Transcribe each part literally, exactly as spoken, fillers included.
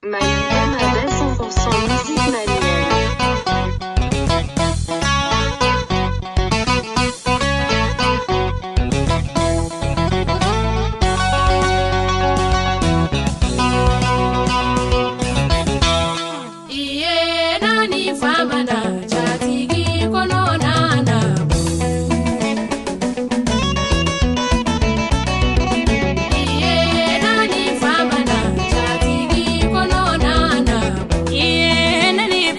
Mayhem à deux cents pour cent musique manuelle. Iye nani famana chatigi kono nana. Iye nani famana chatigi kono nana. Iye nani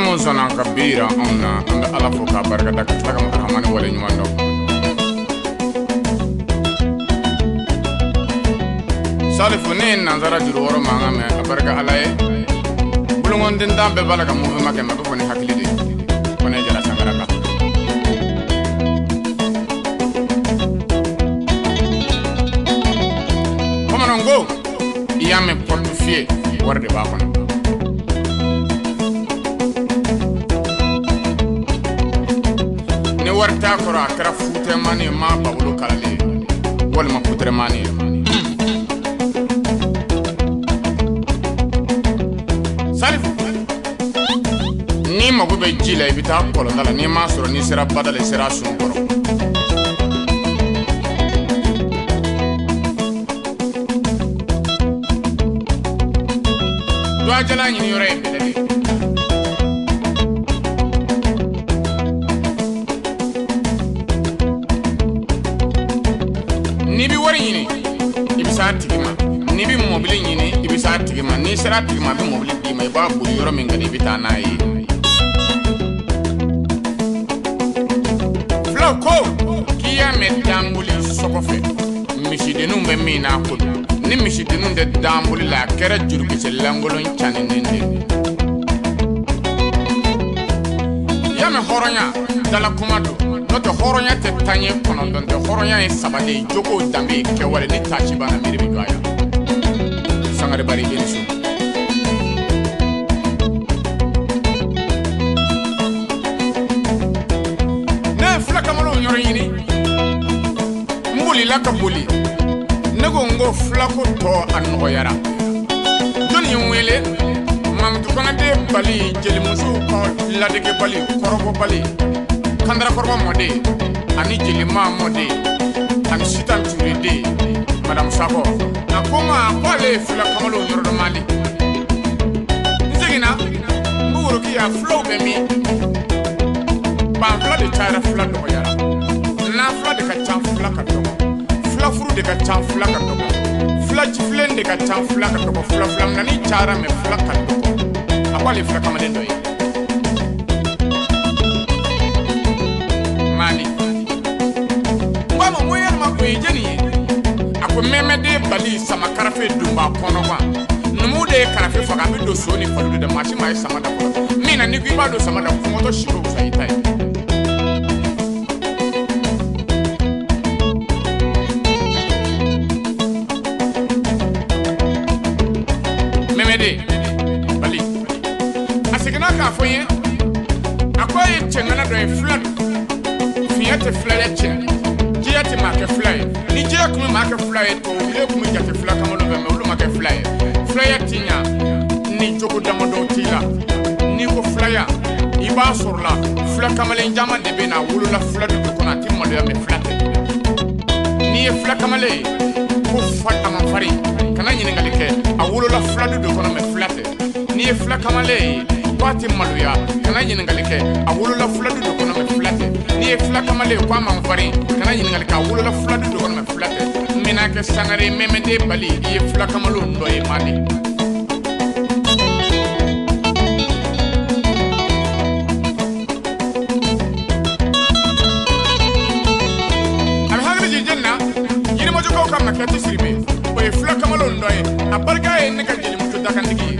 zona kabira ona anda ala foka barka da ka ga mahamani wala nyuando salifu ne nanzara juru woro manga me barka alaye bulungon den dambe bala ka muvi make ma ko ni hakili de ko ne jara sangara ka komanongo iyame portefeuille warde ba kono ne warta kora kara fute mani ma babulu kalale wal ma putre mani salif ni mago be jila ibita kolo dala ni ma soro ni sera badale sera sun koro do ajala ni yore belele nibi wari yini ibisa tigima nibi mobile yini ibisa tigima ni sera tigima bi mobile tigima iba buri yoro min gani bita nayi floko kiya me dambuli sokofe mishidenu be mina ko ni mishidenu de dambuli la kera jurbi se langolon chane nende ya me horonya dala kumado noto horonya te tanye kono donde horonya e sabale joko dambe ke wale ni tachi bana miri bigaya sangare bari inisu ne flaka malo nyoro yini mbuli la ka buli nego ngo flako to anno yara doni wele mam tu kona de bali jeli musu ko la de ke bali korobo bali kandara korba mode ani jilima mode ani sitan turide madame Sabo na koma kwale fula kamalo nyoro mali nzegina mburu ki ya flow be mi ban fla de tara fla do yara na fla de ka chan fla ka to fla furu de ka chan fla ka to fla chiflen de ka chan fla ka to fla fla na ni tara me fla ka to akwale fla kamale ndo jeni ako meme de bali sama karafe dumba kono kwa numu de karafe faga mi do so ni falu de machi mai sama da ko mina ni gwi ba do sama da ko to shiro sa itai meme de bali asigna ka foye akoye chengana do e flat fiate flat chen ti marque fly ni je ko marque fly to le ko mi jate fly kamalo be me marque fly fly tinya ni jogo damado tila ni ko flya iba sorla fly kamale njama de be na wulu la fly de ko na ti mo de me flat ni e fly kamale ko fata ma fari kana nyini ngalike a wulu la fly de ko na me flat ni e fly kamale kwati maluya kana nyini ngalike a wulu la fly de ko na me flat ni e fly kamale kwa ma fari kana nyini ngalike a wulu la fly de ko na me flat mina ke sangare meme de bali e fly kamalo ndo e mali makati sirbe o e fla kamalo ndoye abarga e ne ka jeli mutu dakandigi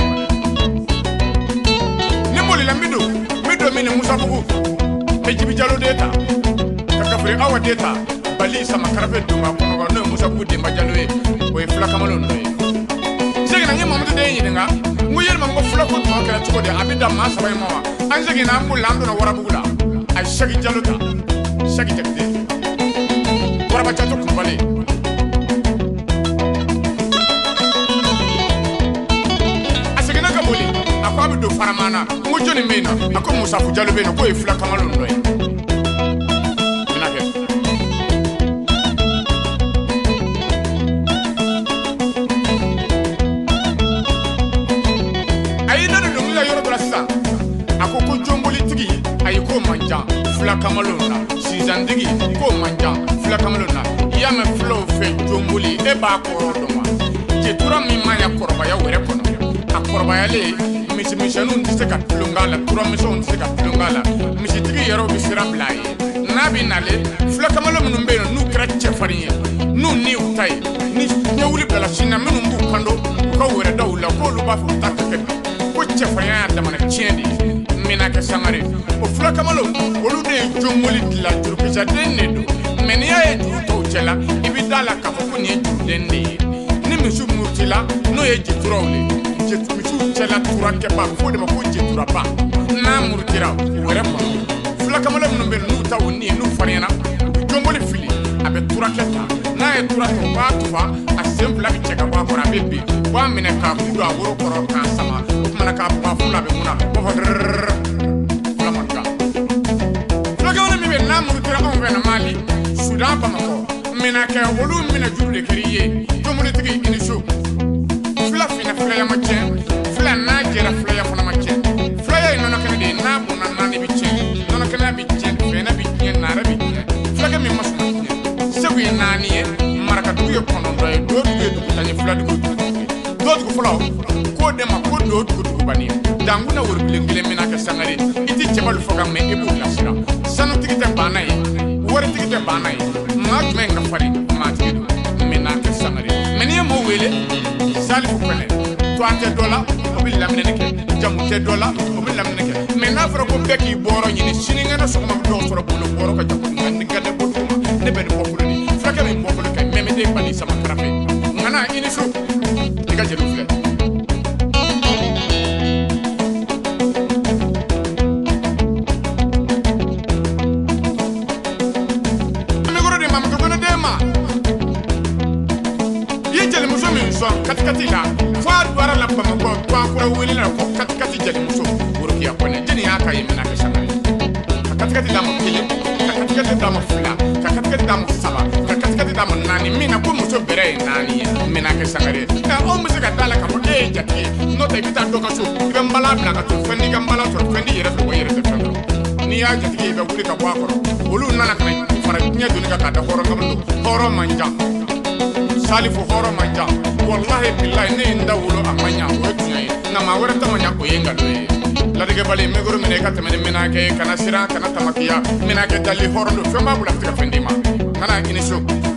ne moli la mido mido mini musa bugu e jibi jalo deta ka kafre awa deta bali sama karafe duma kono no musa bugu de mbajalo e o e fla kamalo ndoye segina nyama mutu de yinga nguyel mam ko fla ko to kala to de abida ma sabay mawa an segina mbu lando no wara bugula ay shagi jalo ta shagi tekde wara ba chato kumbale akwa do faramana ngo joni mena ako musa fu jalo beno ko e fla kamalo ndoy minake ayina do ngula yoro brasa ako ko jomboli tigi ay ko manja fla kamalo na sizandigi ko manja fla kamalo na yame flow fe jomboli e ba ko do ma je tura mi manya korba ya were kono kɔrɔbayalen misi misɛnninw tɛ se ka tulonga la turamisɛnw tɛ se ka tulonga la misitigi yɛrɛw bɛ sira bila a ye n'a bɛ nale fulakamalen minnu bɛ yen n'u kɛra cɛfarin ye n'u ni u ta ye ni ɲɛwuli bilala sini na minnu b'u kando u ka wɛrɛ da u la k'olu b'a fɔ u ta ka kɛ bi ko cɛfarinya y'a damana tiɲɛ de ye Minaka Sangare o fulakamalenw olu de ye jɔnmoli dilan jurukisaden de don mɛ n'i y'a ye juru tɔw cɛla i bɛ da la k'a fɔ ko nin ye juruden de ye ni misiw murutila n'o ye jituraw le misiw cɛla turakɛba fo de ma ko jituraba n'a murutira o wɛrɛ kɔnɔ fulakamalen minnu bɛ yen n'u ta o ni ye n'u farinyana u bɛ jɔnmoli fili a bɛ turakɛ ta n'a ye turakɛ u b'a tufa a sen fila bɛ cɛ ka bɔ a kɔrɔ a bɛ bin u b'a minɛ k'a kun don a woro kɔrɔ k'a sama o tumana k'a bɔ a furu la a bɛ mun na b'a fɔ rrrr fulamanka fulakamalen min bɛ n'a murutira anw fɛ na Mali Sudan Bamakɔ minɛkɛ olu minɛ juru de kɛra i ye jɔnmolitigi i ni so fila finɛ filaya ma tiɲɛ fila n'a jɛra filaya fana ma tiɲɛ filaya ye nɔnɔ kɛnɛ de ye n'a bɔnna naani bɛ tiɲɛ nɔnɔ kɛnɛ bɛ tiɲɛ fɛnɛ bɛ tiɲɛ naare bɛ tiɲɛ fulakɛ min ma sɔn ka tiɲɛ Segu ye naani ye Marakadugu ye kɔnɔntɔn ye Doodugu ye dugu tan ye Filadugu ye dugu ye Doodugu fɔlɔ k'o de ma ko Doodugu dugubani ye Dankuna worobilen kelen Minaka Sangare i tɛ cɛbalu fɔ ka mɛn i b'u bilasira sanutigi tɛ banna ye waritigi tɛ banna ye maa jumɛn ka farin maatigi don Minaka Sangare mɛ n'i ye mɔgɔw wele Salifu Fɛnɛ to a tɛ dɔ la o bɛ laminɛni kɛ jamu tɛ dɔ la o bɛ laminɛni kɛ mɛ n'a fɔra ko bɛɛ k'i bɔrɔ ɲini sinikɛnɛ sɔgɔma bɛ dɔw sɔrɔ bolo bɔrɔ ka jamu nka ni gɛrɛ bɔ cogo ma ne bɛ nin bɔkolo ni fulakɛ min bɔkolo kɛ mɛ min den bali sama karafe nka na i ni so i ka jeliw filɛ. Katikati la fo a duwara la Bamakɔ Tuwakura wele la ko katikati jelimuso Worokiya Kɔnɛ jeni y'a ka ye Minaka Sangare ka katikati d'a ma kelen ka katikati d'a ma fila ka katikati d'a ma saba ka katikati d'a ma naani min na ko muso bɛrɛ ye naani ye Minaka Sangare nka anw bɛ se ka d'a la k'a fɔ e ye jatigi ye n'o tɛ i bɛ taa dɔ ka so i bɛ nbala bila ka to fɛn n'i ka nbala sɔrɔ fɛn n'i yɛrɛ fɛ o yɛrɛ tɛ fɛn dɔrɔn n'i y'a jatigi ye i bɛ wuli ka bɔ a kɔrɔ olu nana ka na fara diɲɛ donni kan k'a da hɔrɔn kabini don hɔrɔn man ca Salifu hɔrɔn man ca wallahi billahi ne in da wolo a man ɲa o ye tiɲɛ ye nka maa wɛrɛ ta ma ɲa o ye nkalon ye ladigɛbali mɛgoro minɛ i ka tɛmɛ ni Minaka ye kana siran kana tamakiya Minaka dali hɔrɔn don fɛn b'a bolo a tɛ ka fɛn d'i ma kana i ni so